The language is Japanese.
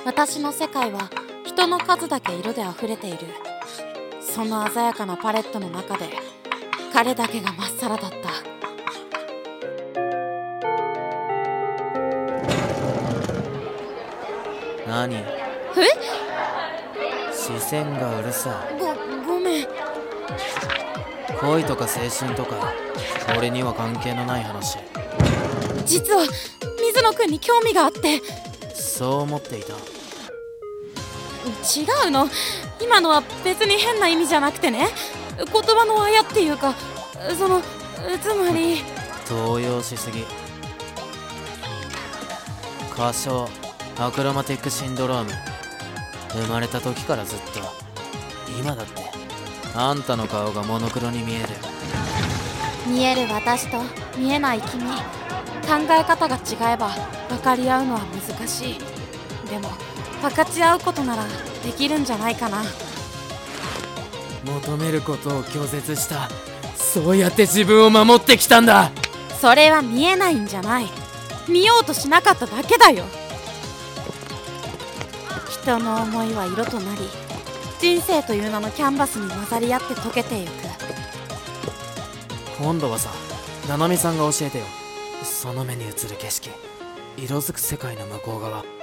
私の世界は人の数だけ色で溢れている。その鮮やかなパレットの中で彼だけがまっさらだった。 何？ え？ 視線がうるさい。 ごめん。 恋とか青春とか俺には関係のない話。 実は水野くんに興味があって。 そう思っていた。 違うの。今のは別に変な意味じゃなくてね、言葉のあやっていうか、つまり動揺しすぎ。過小アクロマティックシンドローム。生まれた時からずっと、今だってあんたの顔がモノクロに見える。 見える私と見えない君、考え方が違えば分かり合うのは難しい。でも分かち合うことならできるんじゃないかな。 求めることを拒絶した。そうやって自分を守ってきたんだ。 それは見えないんじゃない、見ようとしなかっただけだよ。人の思いは色となり、人生という名のキャンバスに混ざり合って溶けてゆく。 今度はさ、ななみさんが教えてよ。その目に映る景色、色づく世界の向こう側。